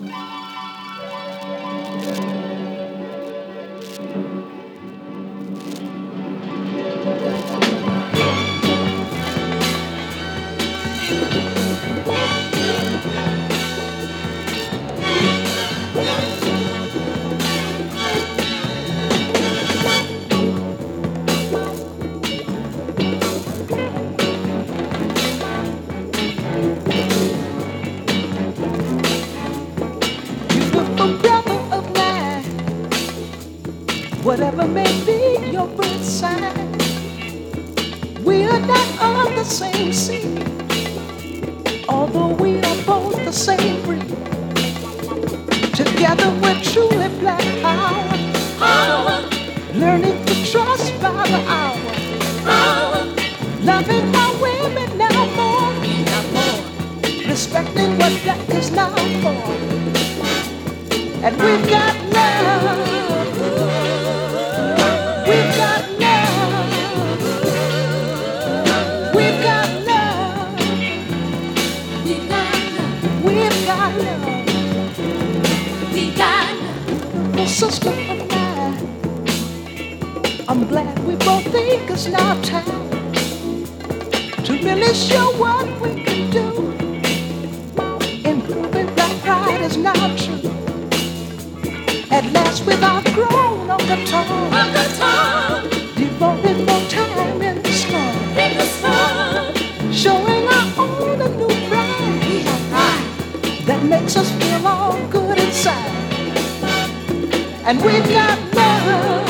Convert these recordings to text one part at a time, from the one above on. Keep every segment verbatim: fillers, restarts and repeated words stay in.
Beautiful brother of mine, whatever may be your birth sign, we are not of the same seed, although we are both the same breed. Together we're truly black power, power. Learning to trust by the hour, hour. Loving our women now more, now more. Respecting what black is now for. And we've got love, we've got love, we've got love, we've got love, we've got love, we got love. Little sister of mine, I'm glad we both think it's now time to really show what we can do. Improving black pride is now true. At last we've outgrown on the tongue, on the tongue. Devoted more time in the slum, in the slum. Showing our own a new pride, we have pride that makes us feel all good inside. And we've got love,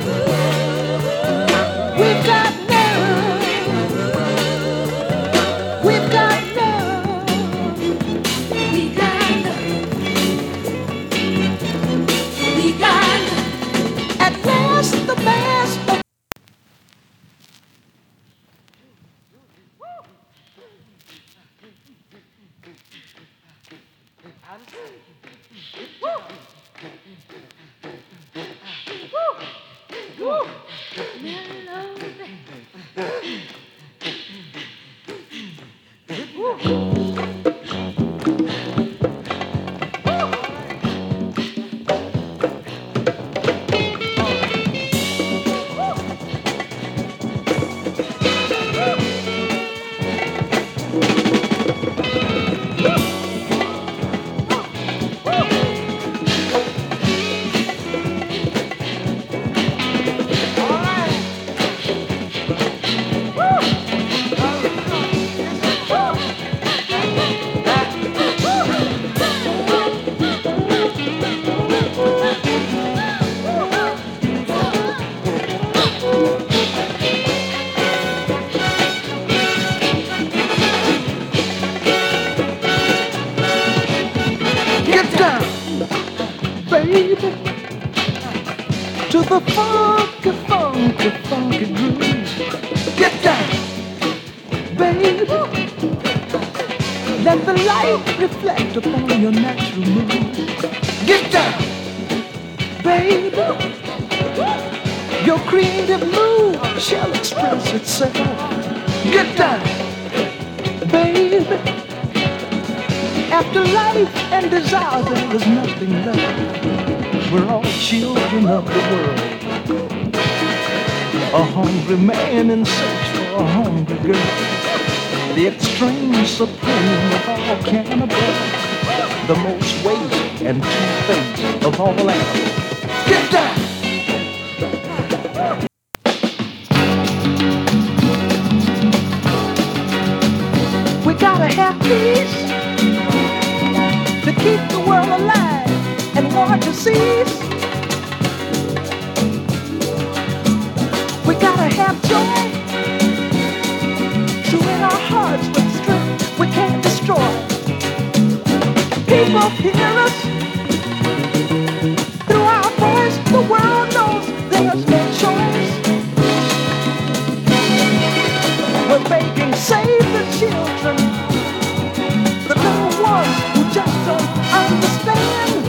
we've got love, we've got love, we got love, we got love. At last the best of to the funky, funky, funky groove. Get down, baby. Let the light reflect upon your natural mood. Get down, baby. Your creative mood shall express itself. Get down, baby. After life and desire, there is nothing left. We're all children of the world. A hungry man in search for a hungry girl. The extreme supreme of all cannibals. The most waste and two-faced of all animals. Get down! We gotta have peace to keep the world alive and war to cease. We gotta have joy, true in our hearts with strength we can't destroy. People hear us through our voice. The world knows there's no choice. We're begging, save the children, the little ones who just don't understand.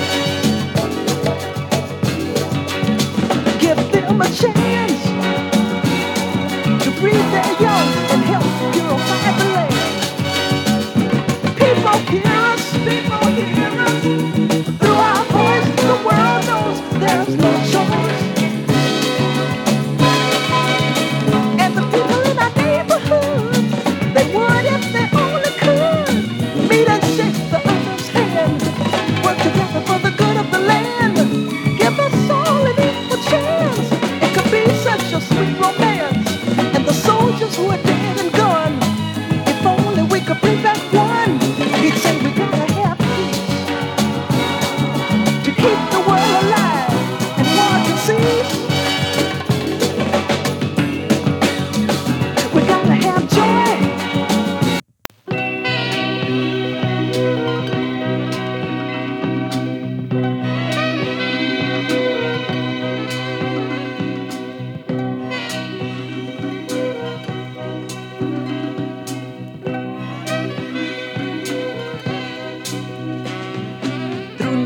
Give them a chance to breathe their young and help purify the land. People hear us, people hear us.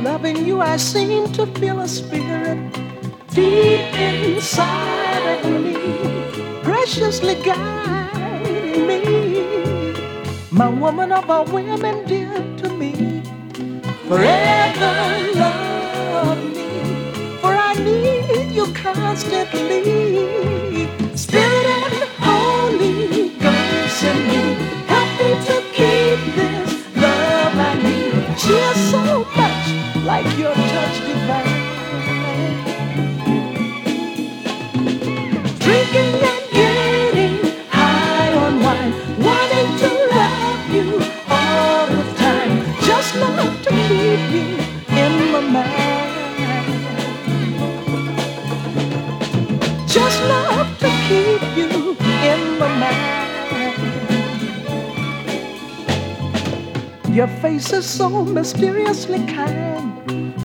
Loving you, I seem to feel a spirit deep inside of me, preciously guiding me. My woman of all women, dear to me, forever love me, for I need you constantly. Spirit and Holy Ghost in me, help me to keep this love I need. She is so much like your touch divine. Drinking and getting high on wine, wanting to love you all the time, just love to keep you in my mind, just love to keep you in my mind. Your face is so mysteriously kind,